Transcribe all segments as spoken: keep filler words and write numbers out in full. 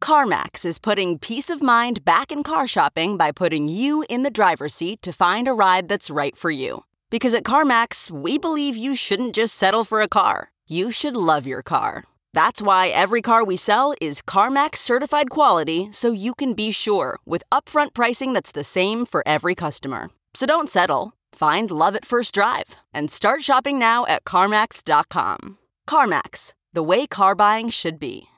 CarMax is putting peace of mind back in car shopping by putting you in the driver's seat to find a ride that's right for you. Because at CarMax, we believe you shouldn't just settle for a car. You should love your car. That's why every car we sell is CarMax certified quality, so you can be sure with upfront pricing that's the same for every customer. So don't settle. Find love at first drive and start shopping now at CarMax dot com. CarMax, the way car buying should be.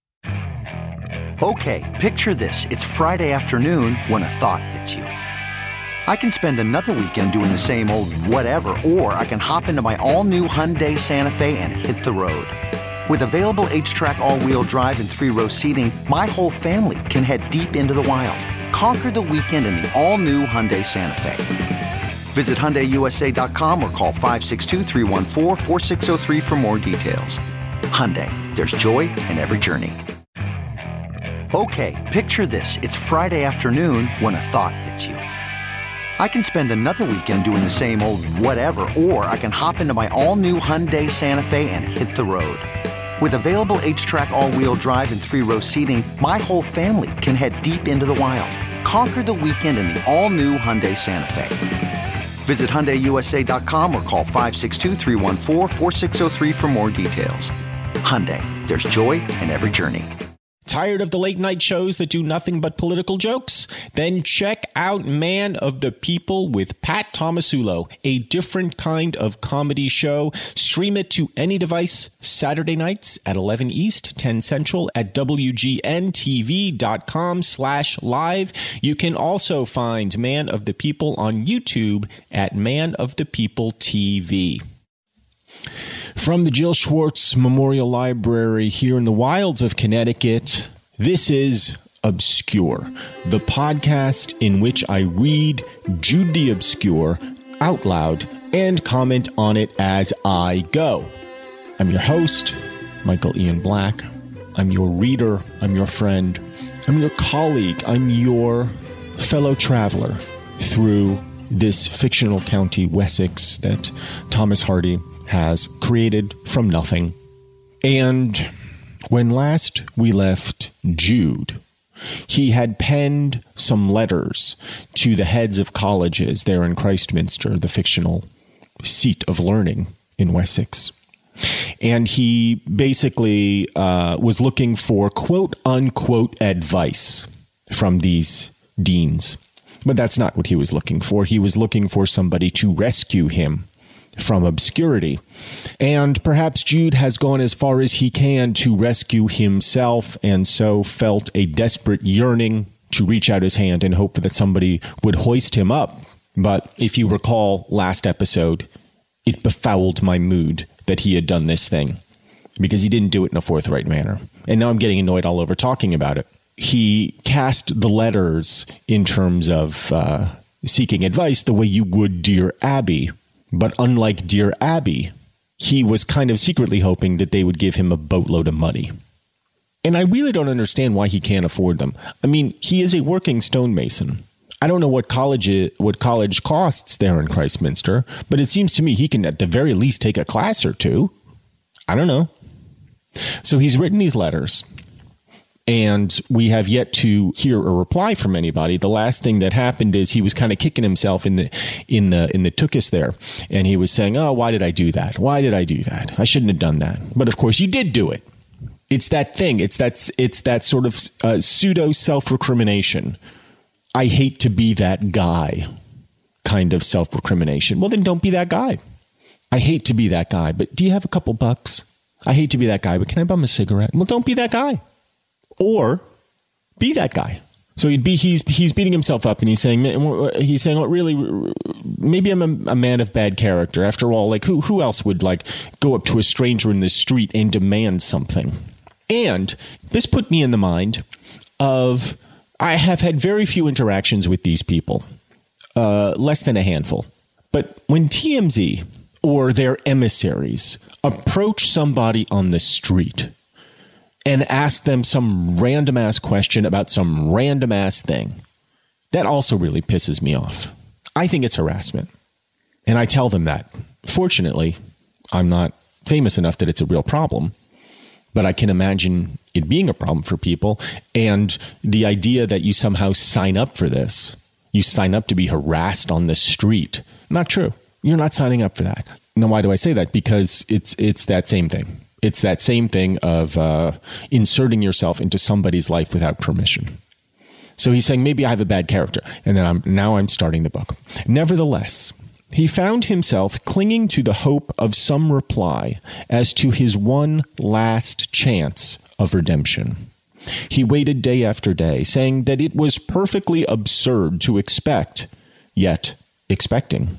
Okay, picture this. It's Friday afternoon when a thought hits you. I can spend another weekend doing the same old whatever, or I can hop into my all-new Hyundai Santa Fe and hit the road. With available H-Track all-wheel drive and three-row seating, my whole family can head deep into the wild. Conquer the weekend in the all-new Hyundai Santa Fe. Visit Hyundai U S A dot com or call five six two, three one four, four six zero three for more details. Hyundai, there's joy in every journey. Okay, picture this. It's Friday afternoon when a thought hits you. I can spend another weekend doing the same old whatever, or I can hop into my all-new Hyundai Santa Fe and hit the road. With available H-Track all-wheel drive and three-row seating, my whole family can head deep into the wild. Conquer the weekend in the all-new Hyundai Santa Fe. Visit Hyundai U S A dot com or call five six two, three one four, four six zero three for more details. Hyundai, there's joy in every journey. Tired of the late night shows that do nothing but political jokes? Then check out Man of the People with Pat Tomasulo, a different kind of comedy show. Stream it to any device Saturday nights at eleven East, ten Central at W G N T V dot com slash live. You can also find Man of the People on YouTube at Man of the People T V. From the Jill Schwartz Memorial Library here in the wilds of Connecticut, this is Obscure, the podcast in which I read Jude the Obscure out loud and comment on it as I go. I'm your host, Michael Ian Black. I'm your reader. I'm your friend. I'm your colleague. I'm your fellow traveler through this fictional county, Wessex, that Thomas Hardy has created from nothing. And when last we left Jude, he had penned some letters to the heads of colleges there in Christminster, the fictional seat of learning in Wessex. And he basically uh, was looking for quote unquote advice from these deans. But that's not what he was looking for. He was looking for somebody to rescue him from obscurity. And perhaps Jude has gone as far as he can to rescue himself, and so felt a desperate yearning to reach out his hand and hope that somebody would hoist him up. But if you recall last episode, it befouled my mood that he had done this thing because he didn't do it in a forthright manner. And now I'm getting annoyed all over talking about it. He cast the letters in terms of uh, seeking advice the way you would Dear Abby. But unlike Dear Abby, he was kind of secretly hoping that they would give him a boatload of money. And I really don't understand why he can't afford them. I mean, he is a working stonemason. I don't know what college is, what college costs there in Christminster, but it seems to me he can at the very least take a class or two. I don't know. So he's written these letters, and we have yet to hear a reply from anybody. The last thing that happened is he was kind of kicking himself in the in the in the tuchus there, and he was saying, "Oh, why did I do that? Why did I do that? I shouldn't have done that." But of course, you did do it. It's that thing. It's that it's that sort of uh, pseudo self-recrimination. I hate to be that guy kind of self-recrimination. Well, then don't be that guy. I hate to be that guy, but do you have a couple bucks? I hate to be that guy, but can I bum a cigarette? Well, don't be that guy. Or be that guy. So he'd be he's he's beating himself up, and he's saying he's saying, "Oh, really? Maybe I'm a, a man of bad character. After all, like who who else would like go up to a stranger in the street and demand something?" And this put me in the mind of I have had very few interactions with these people, uh, less than a handful. But when T M Z or their emissaries approach somebody on the street and ask them some random ass question about some random ass thing, that also really pisses me off. I think it's harassment. And I tell them that. Fortunately, I'm not famous enough that it's a real problem, but I can imagine it being a problem for people. And the idea that you somehow sign up for this, you sign up to be harassed on the street. Not true. You're not signing up for that. Now, why do I say that? Because it's it's that same thing. It's that same thing of uh, inserting yourself into somebody's life without permission. So he's saying, maybe I have a bad character. And then I'm now I'm starting the book. Nevertheless, he found himself clinging to the hope of some reply as to his one last chance of redemption. He waited day after day, saying that it was perfectly absurd to expect, yet expecting.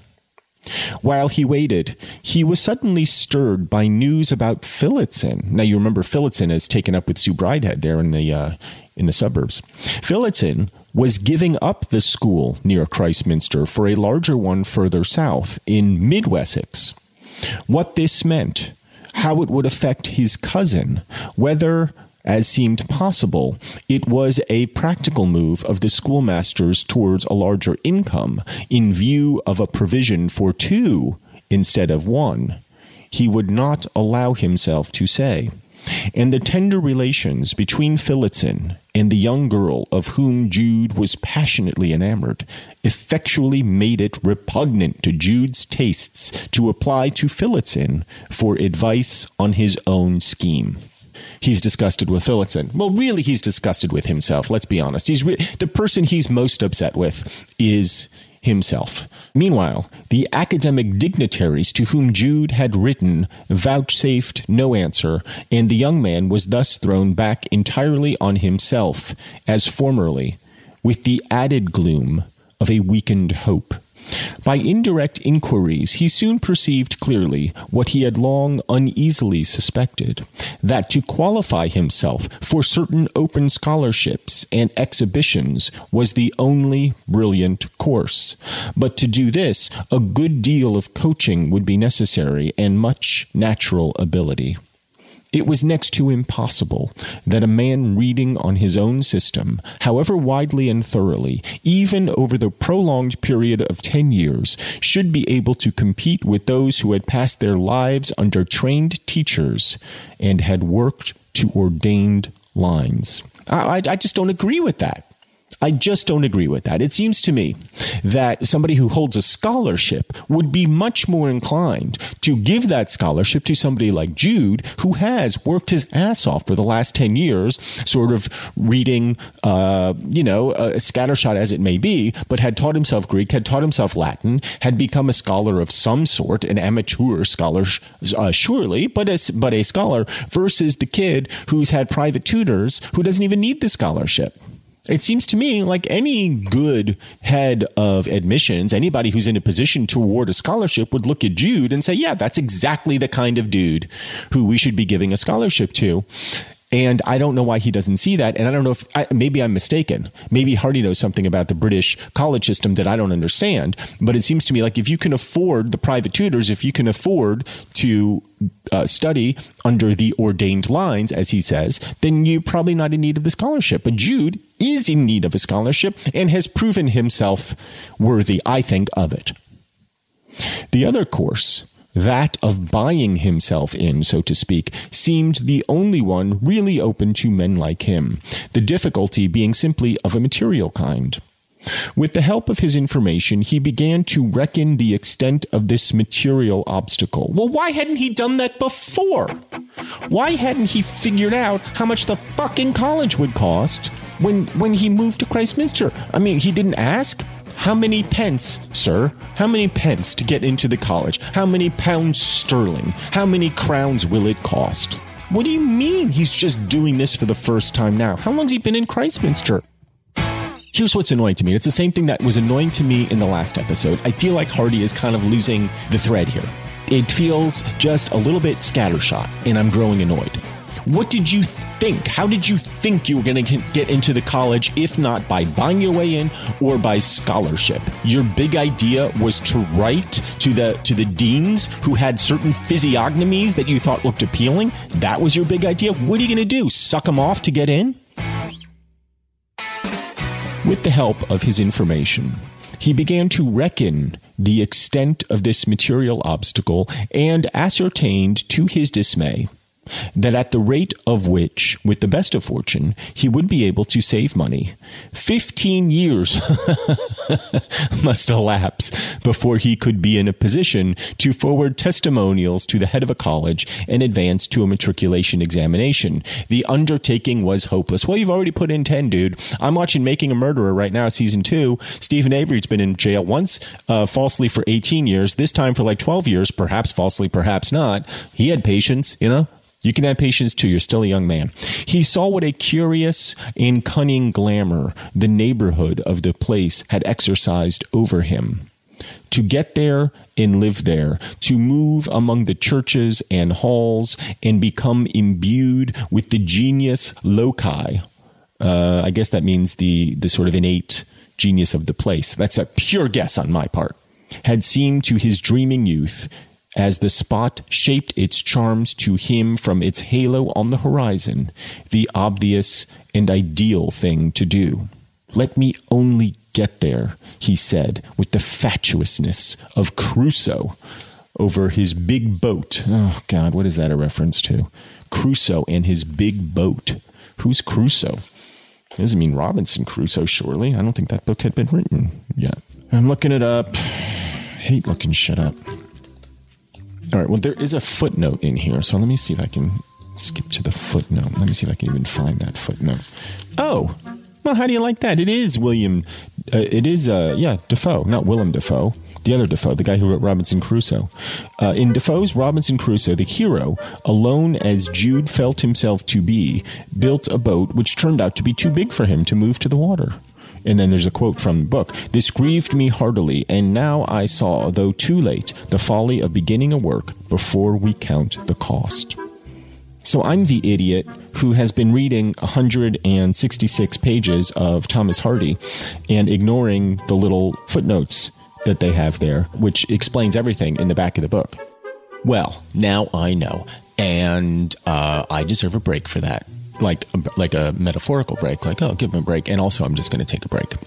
While he waited, he was suddenly stirred by news about Phillotson. Now, you remember Phillotson is taken up with Sue Bridehead there in the uh, in the suburbs. Phillotson was giving up the school near Christminster for a larger one further south in Mid-Wessex. What this meant, how it would affect his cousin, whether, as seemed possible, it was a practical move of the schoolmasters towards a larger income in view of a provision for two instead of one, he would not allow himself to say. And the tender relations between Phillotson and the young girl of whom Jude was passionately enamored effectually made it repugnant to Jude's tastes to apply to Phillotson for advice on his own scheme. He's disgusted with Phillotson. Well, really, he's disgusted with himself. Let's be honest. He's re- the person he's most upset with is himself. Meanwhile, the academic dignitaries to whom Jude had written vouchsafed no answer, and the young man was thus thrown back entirely on himself, as formerly, with the added gloom of a weakened hope. By indirect inquiries, he soon perceived clearly what he had long uneasily suspected, that to qualify himself for certain open scholarships and exhibitions was the only brilliant course. But to do this, a good deal of coaching would be necessary and much natural ability. It was next to impossible that a man reading on his own system, however widely and thoroughly, even over the prolonged period of ten years, should be able to compete with those who had passed their lives under trained teachers and had worked to ordained lines. I, I, I just don't agree with that. I just don't agree with that. It seems to me that somebody who holds a scholarship would be much more inclined to give that scholarship to somebody like Jude, who has worked his ass off for the last ten years, sort of reading, uh, you know, uh, scattershot as it may be, but had taught himself Greek, had taught himself Latin, had become a scholar of some sort, an amateur scholar, uh, surely, but a, but a scholar, versus the kid who's had private tutors who doesn't even need the scholarship. It seems to me like any good head of admissions, anybody who's in a position to award a scholarship would look at Jude and say, yeah, that's exactly the kind of dude who we should be giving a scholarship to. And I don't know why he doesn't see that. And I don't know if I, maybe I'm mistaken. Maybe Hardy knows something about the British college system that I don't understand. But it seems to me like if you can afford the private tutors, if you can afford to uh, study under the ordained lines, as he says, then you're probably not in need of the scholarship. But Jude is in need of a scholarship and has proven himself worthy, I think, of it. The other course, that of buying himself in, so to speak, seemed the only one really open to men like him, the difficulty being simply of a material kind. With the help of his information, he began to reckon the extent of this material obstacle. Well, why hadn't he done that before? Why hadn't he figured out how much the fucking college would cost when when he moved to Christminster? I mean, he didn't ask. How many pence, sir? How many pence to get into the college? How many pounds sterling? How many crowns will it cost? What do you mean he's just doing this for the first time now? How long's he been in Christminster? Here's what's annoying to me. It's the same thing that was annoying to me in the last episode. I feel like Hardy is kind of losing the thread here. It feels just a little bit scattershot, and I'm growing annoyed. What did you think? How did you think you were going to get into the college, if not by buying your way in or by scholarship? Your big idea was to write to the to the deans who had certain physiognomies that you thought looked appealing? That was your big idea? What are you going to do? Suck them off to get in? With the help of his information, he began to reckon the extent of this material obstacle and ascertained, to his dismay, that at the rate of which, with the best of fortune, he would be able to save money, fifteen years must elapse before he could be in a position to forward testimonials to the head of a college and advance to a matriculation examination. The undertaking was hopeless. Well, you've already put in ten, dude. I'm watching Making a Murderer right now, season two. Stephen Avery's been in jail once, uh, falsely for eighteen years, this time for like twelve years, perhaps falsely, perhaps not. He had patience, you know? You can have patience too. You're still a young man. He saw what a curious and cunning glamour the neighborhood of the place had exercised over him. To get there and live there, to move among the churches and halls and become imbued with the genius loci. Uh, I guess that means the, the sort of innate genius of the place. That's a pure guess on my part. Had seemed to his dreaming youth, as the spot shaped its charms to him from its halo on the horizon, the obvious and ideal thing to do. Let me only get there, he said, with the fatuousness of Crusoe over his big boat. Oh, God, what is that a reference to? Crusoe and his big boat. Who's Crusoe? It doesn't mean Robinson Crusoe, surely. I don't think that book had been written yet. I'm looking it up. I hate looking shit up. All right, well, there is a footnote in here, so let me see if I can skip to the footnote. Let me see if I can even find that footnote. Oh, well, how do you like that? It is William, uh, it is, uh, yeah, Defoe, not Willem Dafoe, the other Defoe, the guy who wrote Robinson Crusoe. Uh, in Defoe's Robinson Crusoe, the hero, alone as Jude felt himself to be, built a boat which turned out to be too big for him to move to the water. And then there's a quote from the book. This grieved me heartily, and now I saw, though too late, the folly of beginning a work before we count the cost. So I'm the idiot who has been reading one hundred sixty-six pages of Thomas Hardy and ignoring the little footnotes that they have there, which explains everything in the back of the book. Well, now I know, and uh, I deserve a break for that. Like, like a metaphorical break, like, oh, give him a break. And also, I'm just going to take a break.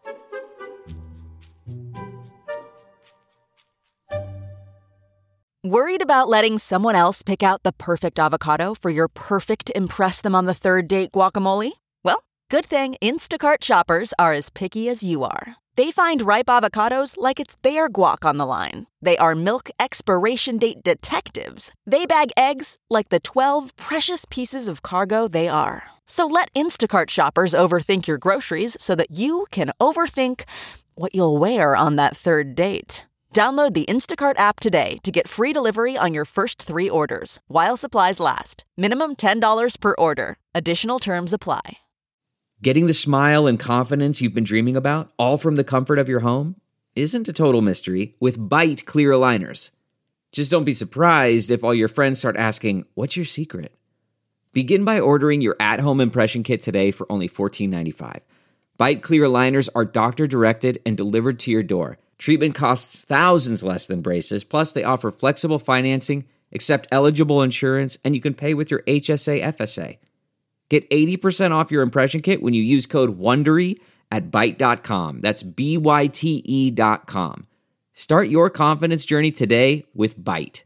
Worried about letting someone else pick out the perfect avocado for your perfect impress them on the third date guacamole? Well, good thing Instacart shoppers are as picky as you are. They find ripe avocados like it's their guac on the line. They are milk expiration date detectives. They bag eggs like the twelve precious pieces of cargo they are. So let Instacart shoppers overthink your groceries so that you can overthink what you'll wear on that third date. Download the Instacart app today to get free delivery on your first three orders, while supplies last. Minimum ten dollars per order. Additional terms apply. Getting the smile and confidence you've been dreaming about, all from the comfort of your home, isn't a total mystery with Byte clear aligners. Just don't be surprised if all your friends start asking, what's your secret? Begin by ordering your at-home impression kit today for only fourteen ninety-five. Byte clear aligners are doctor-directed and delivered to your door. Treatment costs thousands less than braces, plus they offer flexible financing, accept eligible insurance, and you can pay with your H S A F S A. Get eighty percent off your impression kit when you use code WONDERY at byte dot com. That's B Y T E dot com. Start your confidence journey today with Byte.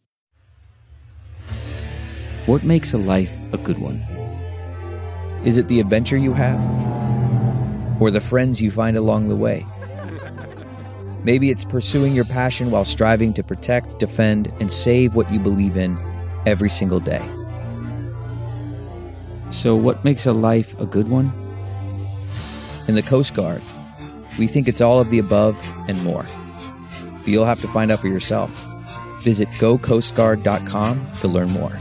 What makes a life a good one? Is it the adventure you have? Or the friends you find along the way? Maybe it's pursuing your passion while striving to protect, defend, and save what you believe in every single day. So what makes a life a good one? In the Coast Guard, we think it's all of the above and more. But you'll have to find out for yourself. Visit go coast guard dot com to learn more.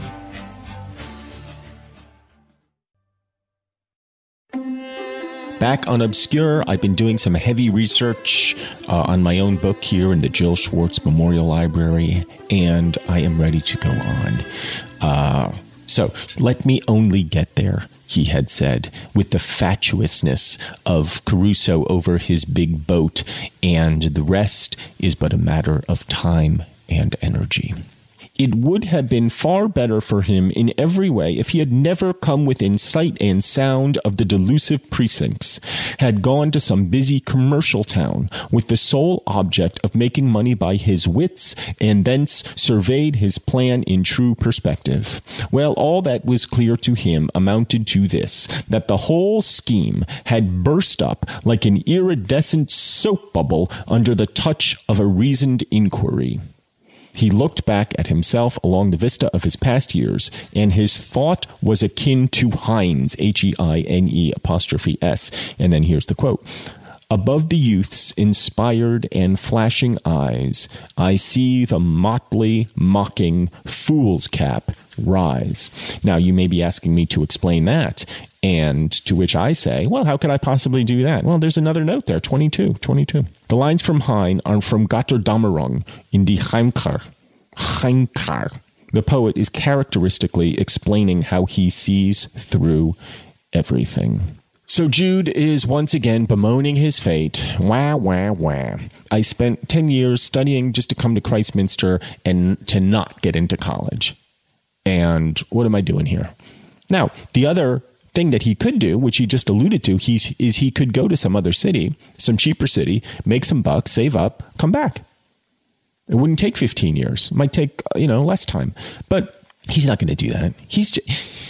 Back on Obscure, I've been doing some heavy research uh, on my own book here in the Jill Schwartz Memorial Library, and I am ready to go on. Uh, so, let me only get there, he had said, with the fatuousness of Crusoe over his big boat, and the rest is but a matter of time and energy. It would have been far better for him in every way if he had never come within sight and sound of the delusive precincts, had gone to some busy commercial town with the sole object of making money by his wits, and thence surveyed his plan in true perspective. Well, all that was clear to him amounted to this, that the whole scheme had burst up like an iridescent soap bubble under the touch of a reasoned inquiry. He looked back at himself along the vista of his past years, and his thought was akin to Heinz, H E I N E apostrophe S. And then here's the quote. Above the youth's inspired and flashing eyes, I see the motley, mocking fool's cap rise. Now, you may be asking me to explain that, and to which I say, well, how could I possibly do that? Well, there's another note there, twenty-two, twenty-two. The lines from Heine are from Götterdämmerung in Die Heimkehr. Heimkehr. The poet is characteristically explaining how he sees through everything. So Jude is once again bemoaning his fate. Wah, wah, wah. I spent ten years studying just to come to Christminster and to not get into college. And what am I doing here? Now, the other thing that he could do, which he just alluded to, he's, is he could go to some other city, some cheaper city, make some bucks, save up, come back. It wouldn't take fifteen years. It might take, you know, less time. But he's not going to do that. He's just...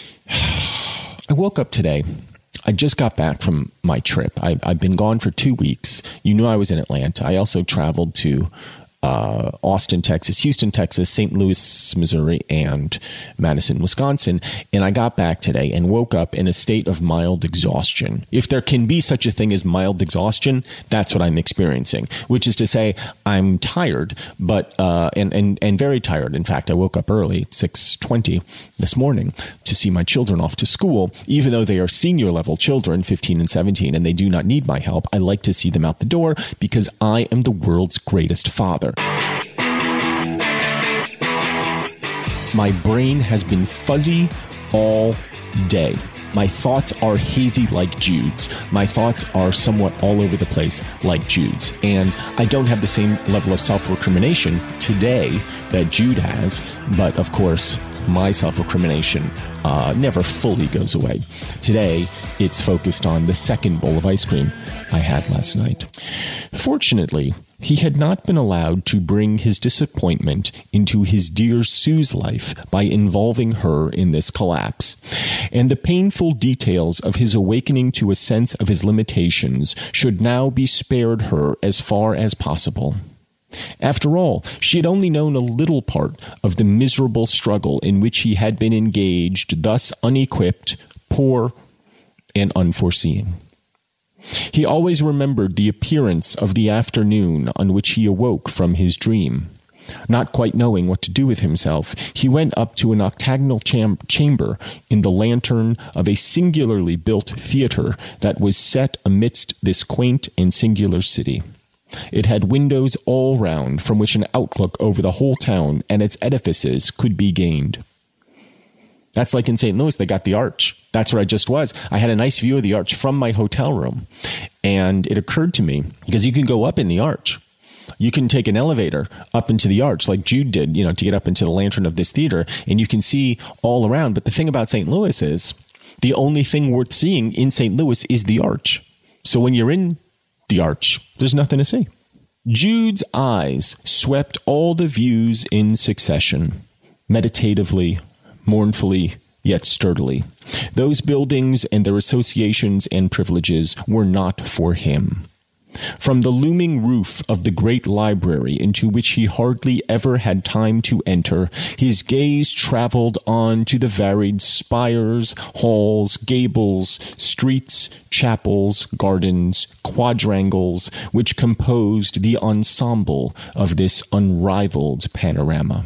I woke up today. I just got back from my trip. I, I've been gone for two weeks. You knew I was in Atlanta. I also traveled to uh, Austin, Texas, Houston, Texas, Saint Louis, Missouri, and Madison, Wisconsin. And I got back today and woke up in a state of mild exhaustion. If there can be such a thing as mild exhaustion, that's what I'm experiencing, which is to say I'm tired, but uh, and, and, and very tired. In fact, I woke up early at six twenty this morning to see my children off to school. Even though they are senior level children, fifteen and seventeen, and they do not need my help, I like to see them out the door because I am the world's greatest father. My brain has been fuzzy all day. My thoughts are hazy like Jude's. My thoughts are somewhat all over the place like Jude's. And I don't have the same level of self-recrimination today that Jude has. But of course, my self-recrimination uh, never fully goes away. Today, it's focused on the second bowl of ice cream I had last night. Fortunately, he had not been allowed to bring his disappointment into his dear Sue's life by involving her in this collapse. And the painful details of his awakening to a sense of his limitations should now be spared her as far as possible. After all, she had only known a little part of the miserable struggle in which he had been engaged, thus unequipped, poor, and unforeseeing. He always remembered the appearance of the afternoon on which he awoke from his dream. Not quite knowing what to do with himself, he went up to an octagonal cham- chamber in the lantern of a singularly built theater that was set amidst this quaint and singular city. It had windows all round from which an outlook over the whole town and its edifices could be gained. That's like in Saint Louis, they got the Arch. That's where I just was. I had a nice view of the Arch from my hotel room. And it occurred to me, because you can go up in the Arch. You can take an elevator up into the Arch like Jude did, you know, to get up into the lantern of this theater. And you can see all around. But the thing about Saint Louis is the only thing worth seeing in Saint Louis is the Arch. So when you're in the Arch, there's nothing to see. Jude's eyes swept all the views in succession, meditatively, mournfully, yet sturdily. Those buildings and their associations and privileges were not for him. From the looming roof of the great library into which he hardly ever had time to enter, his gaze traveled on to the varied spires, halls, gables, streets, chapels, gardens, quadrangles, which composed the ensemble of this unrivaled panorama.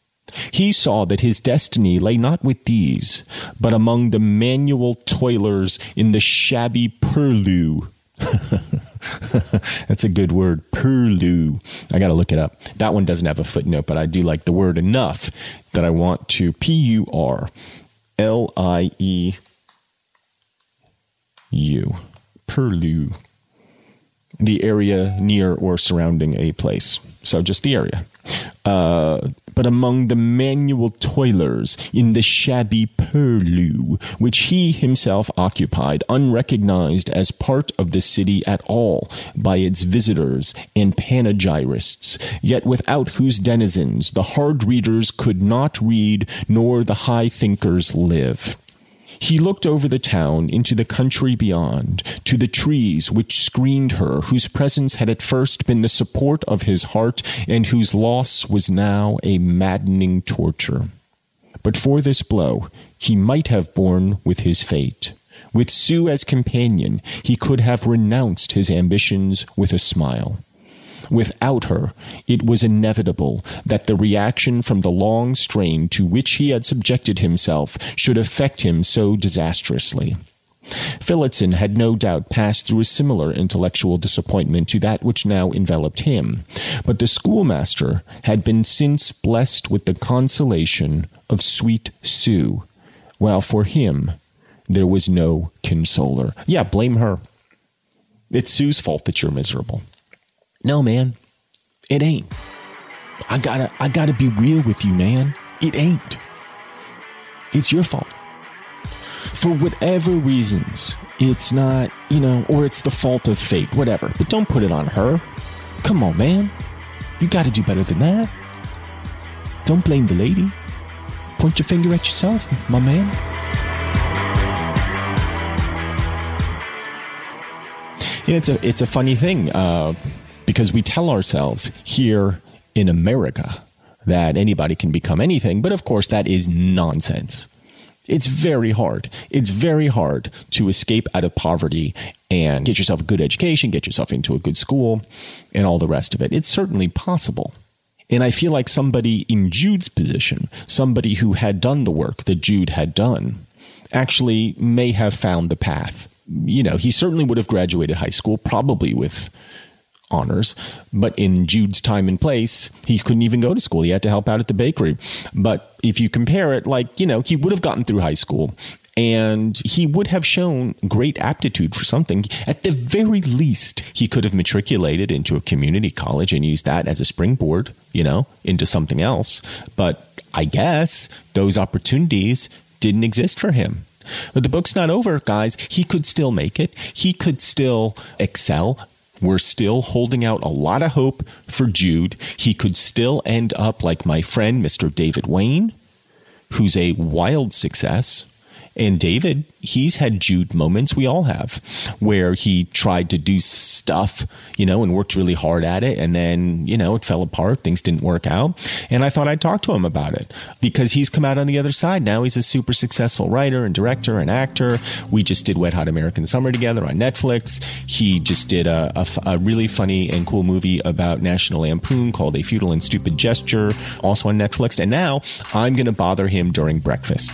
He saw that his destiny lay not with these, but among the manual toilers in the shabby purlieu. That's a good word, purlieu. I got to look it up. That one doesn't have a footnote, but I do like the word enough that I want to P U R L I E U. Purlieu. the area near or surrounding a place. So just the area. Uh, but among the manual toilers in the shabby purlieu, which he himself occupied, unrecognized as part of the city at all by its visitors and panegyrists, yet without whose denizens the hard readers could not read, nor the high thinkers live. He looked over the town into the country beyond, to the trees which screened her, whose presence had at first been the support of his heart, and whose loss was now a maddening torture. But for this blow he might have borne with his fate. With Sue as companion, he could have renounced his ambitions with a smile. Without her, it was inevitable that the reaction from the long strain to which he had subjected himself should affect him so disastrously. Phillotson had no doubt passed through a similar intellectual disappointment to that which now enveloped him, but the schoolmaster had been since blessed with the consolation of sweet Sue, while for him there was no consoler. Yeah, blame her. It's Sue's fault that you're miserable. No, man, it ain't. I gotta, I gotta be real with you, man. It ain't. It's your fault. For whatever reasons, it's not, you know, or it's the fault of fate, whatever. But don't put it on her. Come on, man. You gotta do better than that. Don't blame the lady. Point your finger at yourself, my man. And it's a, it's a funny thing, uh, because we tell ourselves here in America that anybody can become anything. But of course, that is nonsense. It's very hard. It's very hard to escape out of poverty and get yourself a good education, get yourself into a good school, and all the rest of it. It's certainly possible. And I feel like somebody in Jude's position, somebody who had done the work that Jude had done, actually may have found the path. You know, he certainly would have graduated high school, probably with honors, but in Jude's time and place, he couldn't even go to school. He had to help out at the bakery. But if you compare it, like, you know, he would have gotten through high school and he would have shown great aptitude for something. At the very least, he could have matriculated into a community college and used that as a springboard, you know, into something else. But I guess those opportunities didn't exist for him. But the book's not over, guys. He could still make it. He could still excel. We're still holding out a lot of hope for Jude. He could still end up like my friend, Mister David Wayne, who's a wild success. And David, he's had Jude moments, we all have, where he tried to do stuff, you know, and worked really hard at it. And then, you know, it fell apart. Things didn't work out. And I thought I'd talk to him about it because he's come out on the other side. Now he's a super successful writer and director and actor. We just did Wet Hot American Summer together on Netflix. He just did a, a, a really funny and cool movie about National Lampoon called A Futile and Stupid Gesture, also on Netflix. And now I'm going to bother him during breakfast.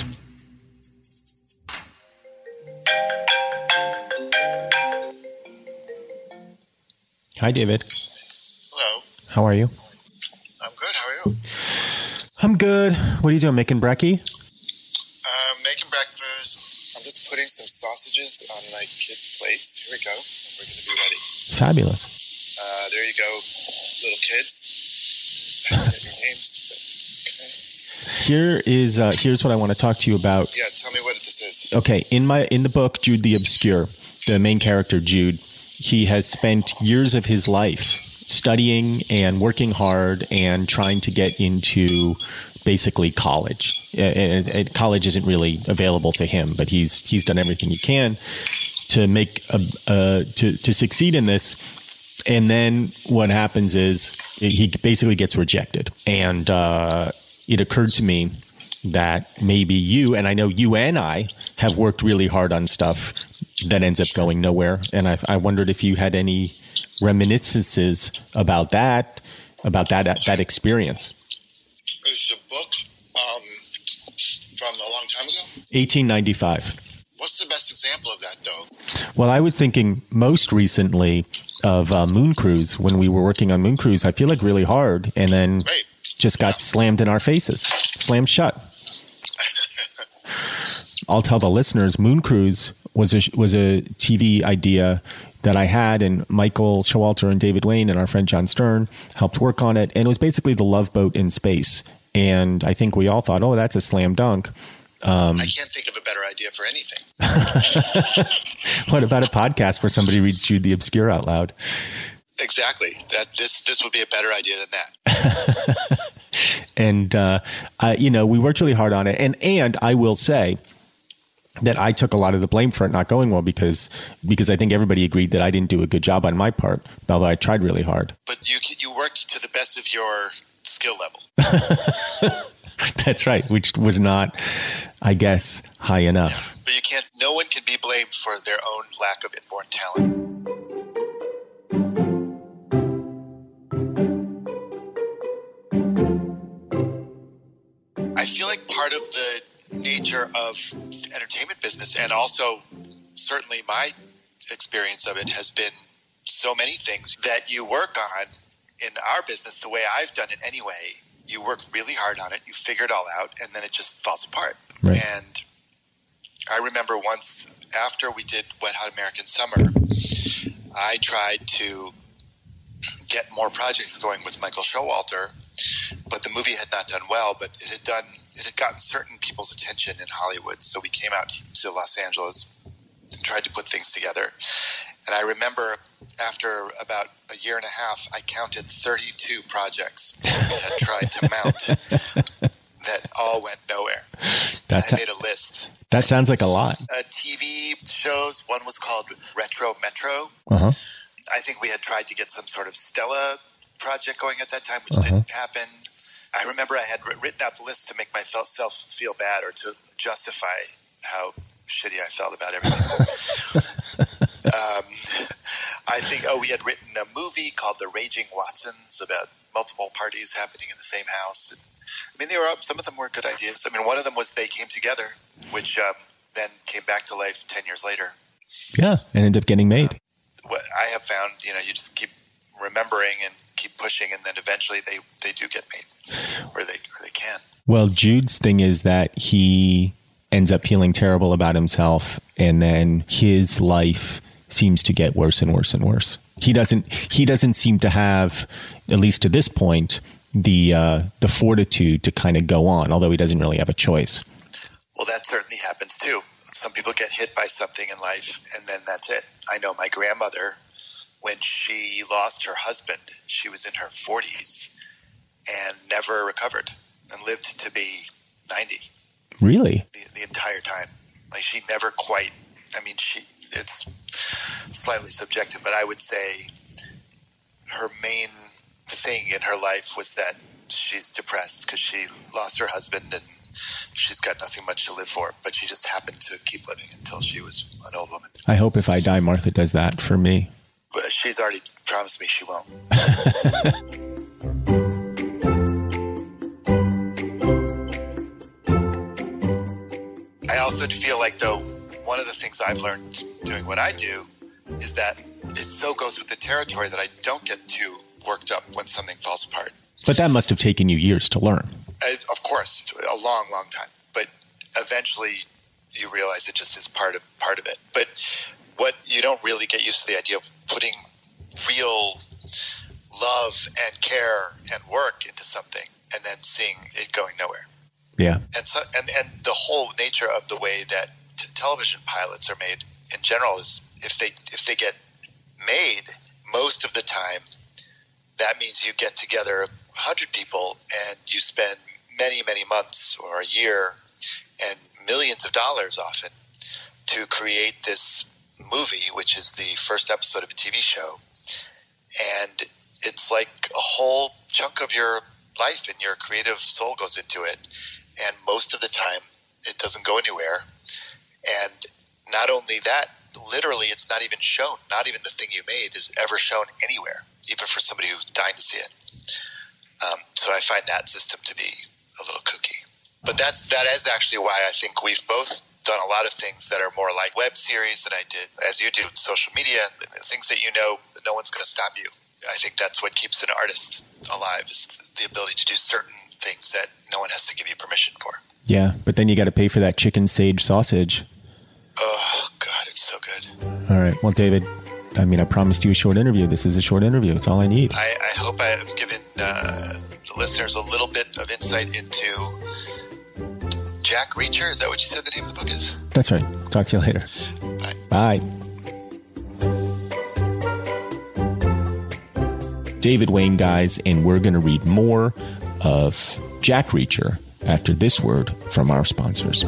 Hi, David. Hello. How are you? I'm good. How are you? I'm good. What are you doing? Making brekkie? Uh, making breakfast. I'm just putting some sausages on my kids' plates. Here we go. We're going to be ready. Fabulous. Uh, there you go, little kids. I forget your names. But okay. Here is uh, here's what I want to talk to you about. Yeah, tell me what this is. Okay, in my in the book, Jude the Obscure, the main character, Jude, he has spent years of his life studying and working hard and trying to get into basically college. And, and college isn't really available to him, but he's he's done everything he can to make a, uh, to to succeed in this. And then what happens is he basically gets rejected. And uh, it occurred to me that maybe you, and I know you and I, have worked really hard on stuff that ends up going nowhere. And I, I wondered if you had any reminiscences about that, about that that experience. Is the book um, from a long time ago? eighteen ninety-five. What's the best example of that, though? Well, I was thinking most recently of uh, Moon Cruise. When we were working on Moon Cruise, I feel like really hard, and then right. just got yeah. slammed in our faces, slammed shut. I'll tell the listeners, Moon Cruise was a was a T V idea that I had, and Michael Showalter and David Wain and our friend John Stern helped work on it. And it was basically the Love Boat in space. And I think we all thought, oh, that's a slam dunk. Um, I can't think of a better idea for anything. What about a podcast where somebody reads Jude the Obscure out loud? Exactly. That this this would be a better idea than that. And, uh, uh, you know, we worked really hard on it. And and I will say that I took a lot of the blame for it not going well because because I think everybody agreed that I didn't do a good job on my part, although I tried really hard. But you you worked to the best of your skill level. That's right, which was not, I guess, high enough. Yeah, but you can't. No one can be blamed for their own lack of inborn talent. I feel like part of the nature of the entertainment business, and also certainly my experience of it, has been so many things that you work on in our business the way I've done it anyway. You work really hard on it, you figure it all out, and then it just falls apart. Right. And I remember once after we did Wet Hot American Summer, I tried to get more projects going with Michael Showalter, but the movie had not done well, but it had done it had gotten certain people's attention in Hollywood. So we came out to Los Angeles and tried to put things together. And I remember after about a year and a half, I counted thirty-two projects that we had tried to mount that all went nowhere. That's I made a list. That sounds like a lot. Uh, T V shows. One was called Retro Metro. Uh-huh. I think we had tried to get some sort of Stella project going at that time, which Uh-huh. didn't happen. I remember I had written out the list to make myself feel bad or to justify how shitty I felt about everything. um, I think, oh, we had written a movie called The Raging Watsons about multiple parties happening in the same house. And, I mean, they were up. Some of them were good ideas. I mean, one of them was They Came Together, which um, then came back to life ten years later. Yeah, and ended up getting made. Um, what I have found, you know, you just keep remembering and keep pushing, and then eventually they, they do get made, or they or they can. Well, Jude's thing is that he ends up feeling terrible about himself, and then his life seems to get worse and worse and worse. He doesn't he doesn't seem to have, at least to this point, the uh, the fortitude to kind of go on, although he doesn't really have a choice. Well, that certainly happens too. Some people get hit by something in life, and then that's it. I know my grandmother, when she lost her husband, she was in her forties and never recovered and lived to be ninety. Really? The, the entire time. Like, she never quite, I mean, she, it's slightly subjective, but I would say her main thing in her life was that she's depressed because she lost her husband and she's got nothing much to live for, but she just happened to keep living until she was an old woman. I hope if I die, Martha does that for me. But she's already promised me she won't. I also feel like, though, one of the things I've learned doing what I do is that it so goes with the territory that I don't get too worked up when something falls apart. But that must have taken you years to learn. I, of course, a long, long time. But eventually you realize it just is part of part of it. But what you don't really get used to the idea of putting real love and care and work into something and then seeing it going nowhere. Yeah. And so, and, and the whole nature of the way that t- television pilots are made in general is if they if they get made, most of the time, that means you get together a hundred people and you spend many, many months or a year and millions of dollars often to create this movie, which is the first episode of a T V show. And it's like a whole chunk of your life and your creative soul goes into it. And most of the time, it doesn't go anywhere. And not only that, literally, it's not even shown. Not even the thing you made is ever shown anywhere, even for somebody who's dying to see it. Um, so I find that system to be a little kooky. But that's that is actually why I think we've both done a lot of things that are more like web series than I did, as you do, social media, things that you know that no one's going to stop you. I think that's what keeps an artist alive, is the ability to do certain things that no one has to give you permission for. Yeah, but then you got to pay for that chicken sage sausage. Oh, God, it's so good. All right. Well, David, I mean, I promised you a short interview. This is a short interview. It's all I need. I, I hope I have given uh, the listeners a little bit of insight into Jack Reacher. Is that what you said the name of the book is? That's right. Talk to you later. Bye. Bye. David Wayne, guys, and we're going to read more of Jack Reacher after this word from our sponsors.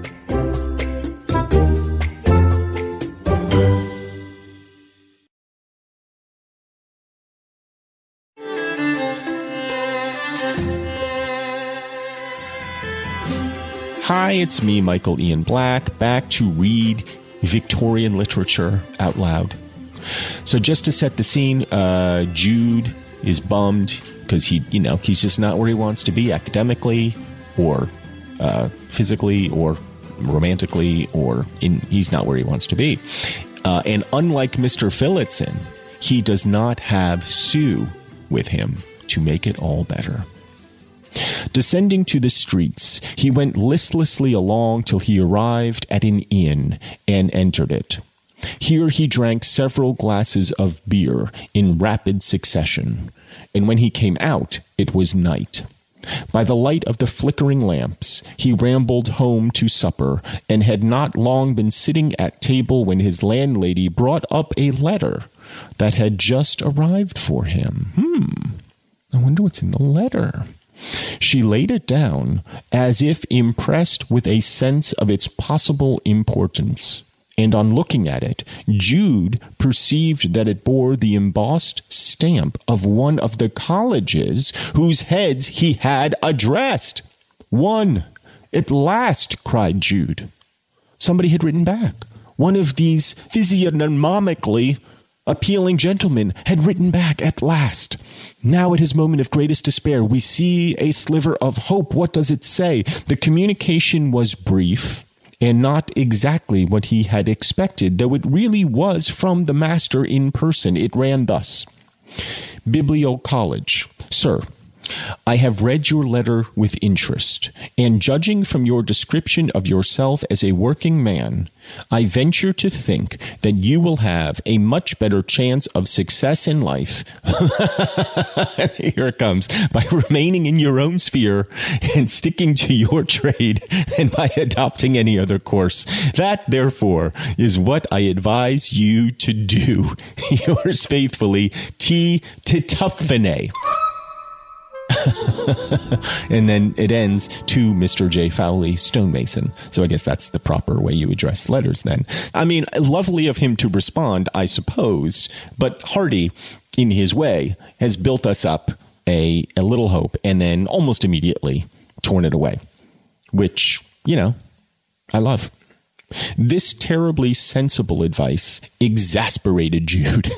Hi, it's me, Michael Ian Black, back to read Victorian literature out loud. So just to set the scene, uh, Jude is bummed because he, you know, he's just not where he wants to be academically or uh, physically or romantically, or in, he's not where he wants to be. Uh, and unlike Mister Phillotson, he does not have Sue with him to make it all better. Descending to the streets, he went listlessly along till he arrived at an inn and entered it. Here he drank several glasses of beer in rapid succession, and when he came out, it was night. By the light of the flickering lamps, he rambled home to supper, and had not long been sitting at table when his landlady brought up a letter that had just arrived for him. Hmm, I wonder what's in the letter. She laid it down as if impressed with a sense of its possible importance. And on looking at it, Jude perceived that it bore the embossed stamp of one of the colleges whose heads he had addressed. One! At last! Cried Jude. Somebody had written back. One of these physiognomically appealing gentlemen had written back at last. Now at his moment of greatest despair, we see a sliver of hope. What does it say? The communication was brief, and not exactly what he had expected, though it really was from the master in person. It ran thus. Biblio College. Sir, I have read your letter with interest, and judging from your description of yourself as a working man, I venture to think that you will have a much better chance of success in life. Here it comes. By remaining in your own sphere and sticking to your trade than by adopting any other course. That, therefore, is what I advise you to do. Yours faithfully, T. Tituphene. And then it ends to Mister J. Fowley, stonemason. So I guess that's the proper way you address letters then. I mean, lovely of him to respond, I suppose, but Hardy, in his way, has built us up a, a little hope and then almost immediately torn it away, which, you know, I love. This terribly sensible advice exasperated Jude.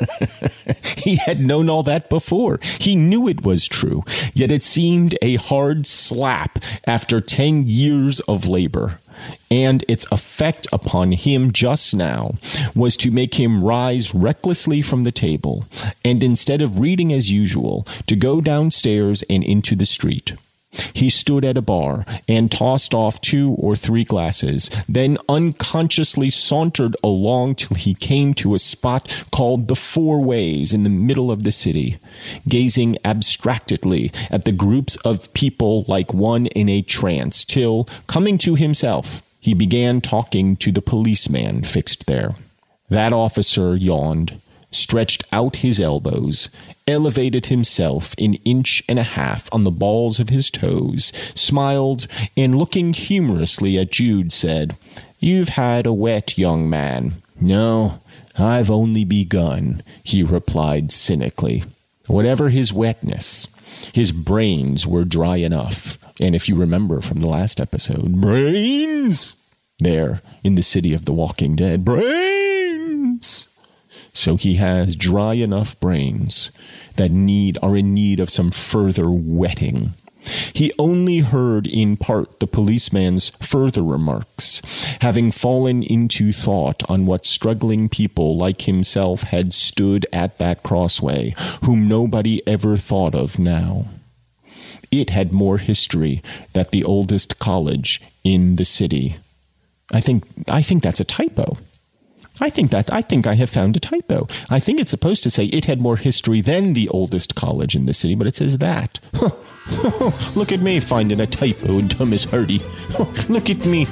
He had known all that before. He knew it was true, yet it seemed a hard slap after ten years of labor. And its effect upon him just now was to make him rise recklessly from the table, and instead of reading as usual, to go downstairs and into the street. He stood at a bar and tossed off two or three glasses, then unconsciously sauntered along till he came to a spot called the Four Ways in the middle of the city, gazing abstractedly at the groups of people like one in a trance, till, coming to himself, he began talking to the policeman fixed there. That officer yawned, stretched out his elbows, elevated himself an inch and a half on the balls of his toes, smiled, and looking humorously at Jude, said, "You've had a wet, young man." "No, I've only begun," he replied cynically. Whatever his wetness, his brains were dry enough. And if you remember from the last episode, brains! There, in the city of the Walking Dead, brains! So he has dry enough brains that need are in need of some further wetting. He only heard in part the policeman's further remarks, having fallen into thought on what struggling people like himself had stood at that crossway, whom nobody ever thought of now. It had more history than the oldest college in the city. I think I think that's a typo. I think that I think I have found a typo. I think it's supposed to say it had more history than the oldest college in the city, but it says that. Look at me finding a typo in Thomas Hardy. Look at me.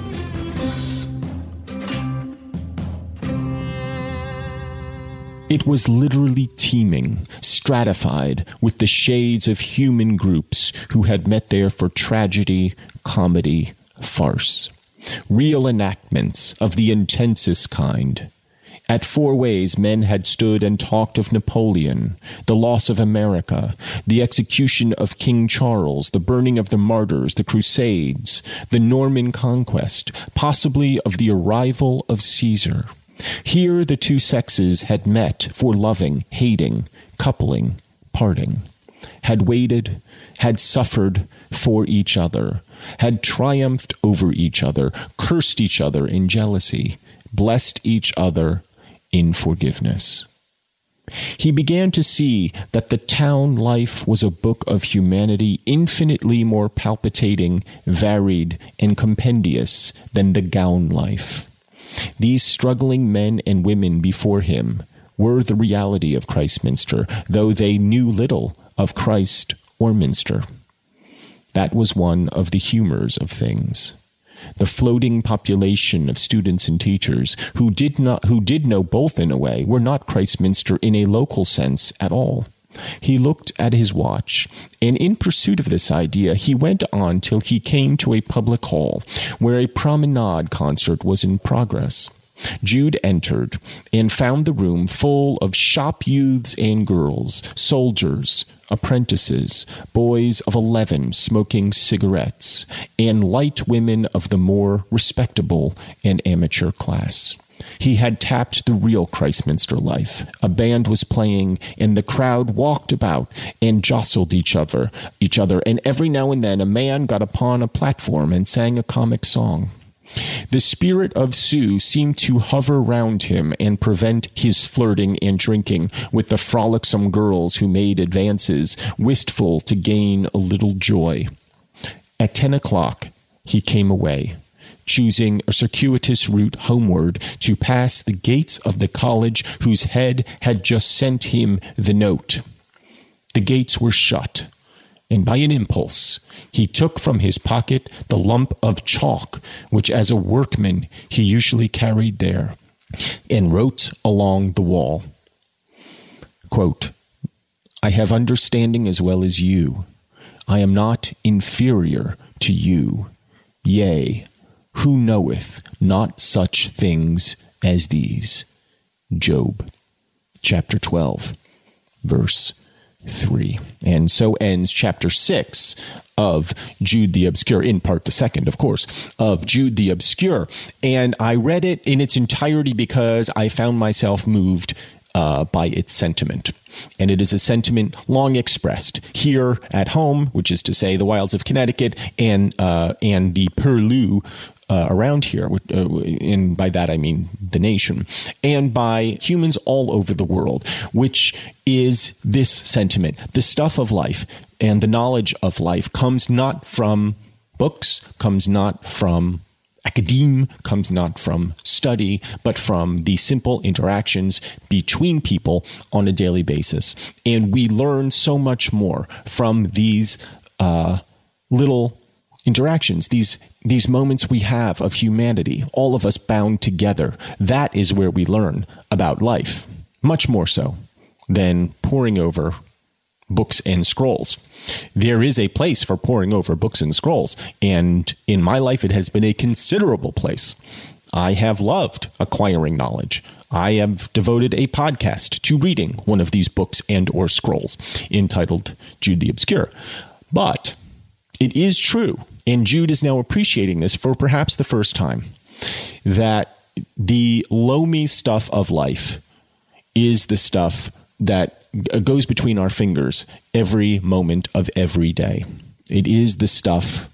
It was literally teeming, stratified with the shades of human groups who had met there for tragedy, comedy, farce. Real enactments of the intensest kind. At Four Ways, men had stood and talked of Napoleon, the loss of America, the execution of King Charles, the burning of the martyrs, the Crusades, the Norman conquest, possibly of the arrival of Caesar. Here the two sexes had met for loving, hating, coupling, parting, had waited, had suffered for each other, had triumphed over each other, cursed each other in jealousy, blessed each other in forgiveness. He began to see that the town life was a book of humanity infinitely more palpitating, varied, and compendious than the gown life. These struggling men and women before him were the reality of Christminster, though they knew little of Christ or Minster. That was one of the humors of things. The floating population of students and teachers who did not, who did know both in a way, were not Christminster in a local sense at all. He looked at his watch, and in pursuit of this idea, he went on till he came to a public hall, where a promenade concert was in progress. Jude entered, and found the room full of shop youths and girls, soldiers, apprentices, boys of eleven smoking cigarettes, and light women of the more respectable and amateur class. He had tapped the real Christminster life. A band was playing, and the crowd walked about and jostled each other, each other, and every now and then a man got upon a platform and sang a comic song. The spirit of Sue seemed to hover round him and prevent his flirting and drinking with the frolicsome girls who made advances, wistful to gain a little joy. At ten o'clock, he came away, choosing a circuitous route homeward to pass the gates of the college whose head had just sent him the note. The gates were shut, and by an impulse, he took from his pocket the lump of chalk which as a workman he usually carried there, and wrote along the wall, quote, "I have understanding as well as you. I am not inferior to you. Yea, who knoweth not such things as these?" Job, chapter twelve, verse three. And so ends chapter six of Jude the Obscure, in part the second, of course, of Jude the Obscure. And I read it in its entirety because I found myself moved uh, by its sentiment. And it is a sentiment long expressed here at home, which is to say the wilds of Connecticut and uh, and the purlieu uh, around here, uh, and by that I mean the nation, and by humans all over the world, which is this sentiment. The stuff of life and the knowledge of life comes not from books, comes not from academe, comes not from study, but from the simple interactions between people on a daily basis. And we learn so much more from these uh, little interactions, these these moments we have of humanity, all of us bound together. That is where we learn about life, much more so than poring over books and scrolls. There is a place for poring over books and scrolls, and in my life it has been a considerable place. I have loved acquiring knowledge. I have devoted a podcast to reading one of these books and or scrolls entitled Jude the Obscure. But it is true, and Jude is now appreciating this for perhaps the first time, that the loamy stuff of life is the stuff that goes between our fingers every moment of every day. It is the stuff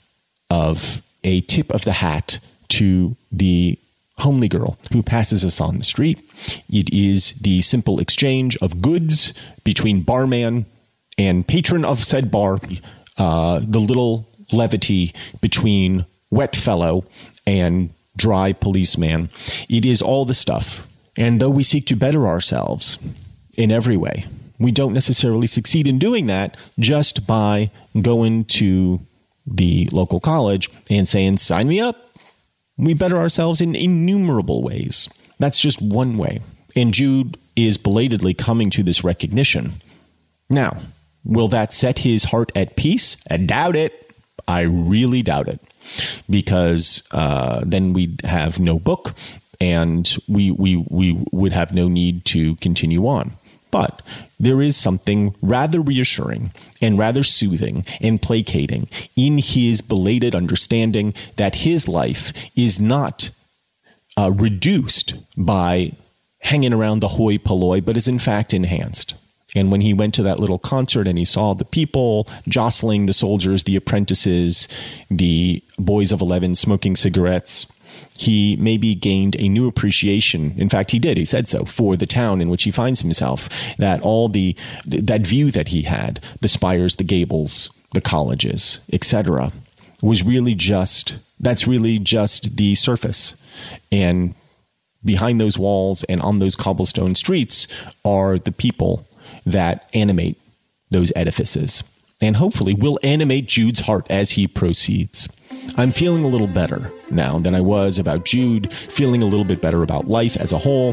of a tip of the hat to the homely girl who passes us on the street. It is the simple exchange of goods between barman and patron of said bar, uh, the little levity between wet fellow and dry policeman. It is all the stuff. And though we seek to better ourselves in every way, we don't necessarily succeed in doing that just by going to the local college and saying, sign me up. We better ourselves in innumerable ways. That's just one way. And Jude is belatedly coming to this recognition. Now, will that set his heart at peace? I doubt it. I really doubt it. Because uh, then we'd have no book and we, we, we would have no need to continue on. But there is something rather reassuring and rather soothing and placating in his belated understanding that his life is not uh, reduced by hanging around the hoi polloi, but is in fact enhanced. And when he went to that little concert and he saw the people jostling the soldiers, the apprentices, the boys of eleven smoking cigarettes, he maybe gained a new appreciation. In fact, he did. He said so for the town in which he finds himself, that all the that view that he had, the spires, the gables, the colleges, et cetera, was really just that's really just the surface. And behind those walls and on those cobblestone streets are the people that animate those edifices, and hopefully will animate Jude's heart as he proceeds. I'm feeling a little better now than I was about Jude, feeling a little bit better about life as a whole,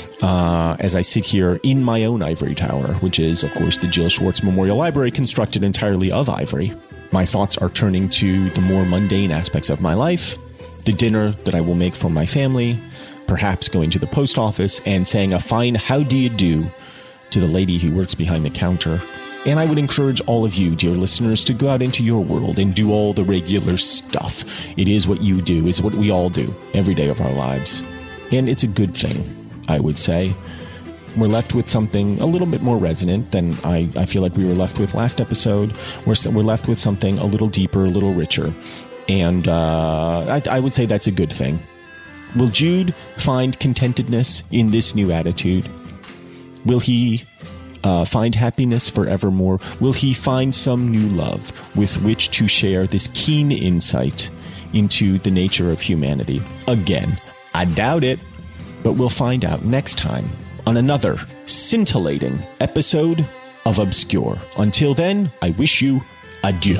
uh, as I sit here in my own ivory tower, which is, of course, the Jill Schwartz Memorial Library, constructed entirely of ivory. My thoughts are turning to the more mundane aspects of my life, the dinner that I will make for my family, perhaps going to the post office and saying a fine how do you do to the lady who works behind the counter. And I would encourage all of you, dear listeners, to go out into your world and do all the regular stuff. It is what you do. It's what we all do every day of our lives. And it's a good thing, I would say. We're left with something a little bit more resonant than I, I feel like we were left with last episode. We're, we're left with something a little deeper, a little richer. And uh, I, I would say that's a good thing. Will Jude find contentedness in this new attitude? Will he uh, find happiness forevermore? Will he find some new love with which to share this keen insight into the nature of humanity? Again, I doubt it, but we'll find out next time on another scintillating episode of Obscure. Until then, I wish you adieu.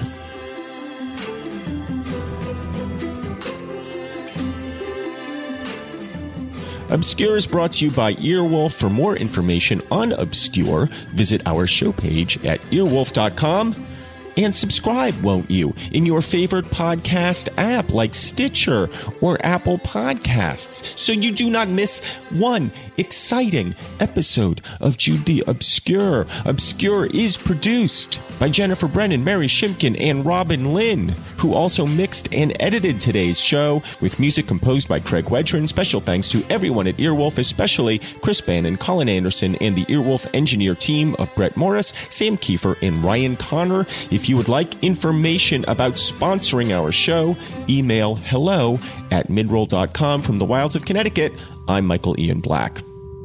Obscure is brought to you by Earwolf. For more information on Obscure, visit our show page at earwolf dot com. And subscribe, won't you, in your favorite podcast app like Stitcher or Apple Podcasts, so you do not miss one exciting episode of Jude the Obscure. Obscure is produced by Jennifer Brennan, Mary Shimkin, and Robin Lynn, who also mixed and edited today's show with music composed by Craig Wedren. Special thanks to everyone at Earwolf, especially Chris Bannon, Colin Anderson, and the Earwolf engineer team of Brett Morris, Sam Kiefer, and Ryan Connor. If you would like information about sponsoring our show, email hello at midroll dot com. From the wilds of Connecticut, I'm Michael Ian Black.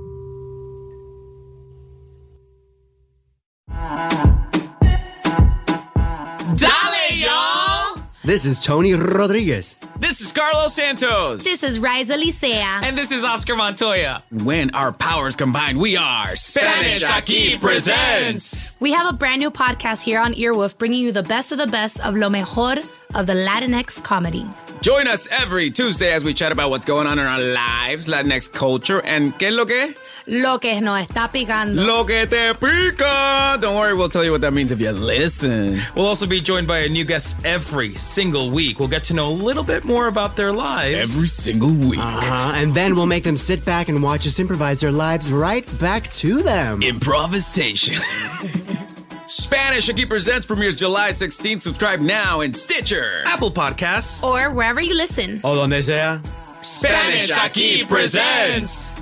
Dale, y'all! This is Tony Rodriguez. This is Carlos Santos. This is Riza Licea. And this is Oscar Montoya. When our powers combine, we are Spanish Aquí Presents. We have a brand new podcast here on Earwolf, bringing you the best of the best of lo mejor of the Latinx comedy. Join us every Tuesday as we chat about what's going on in our lives, Latinx culture, and ¿qué es lo que? Lo que nos está picando. Lo que te pica. Don't worry, we'll tell you what that means if you listen. We'll also be joined by a new guest every single week. We'll get to know a little bit more about their lives. Every single week. Uh-huh. And then we'll make them sit back and watch us improvise their lives right back to them. Improvisation. Spanish Aquí Presents premieres July sixteenth. Subscribe now in Stitcher, Apple Podcasts, or wherever you listen. O donde sea. Spanish Aquí Presents.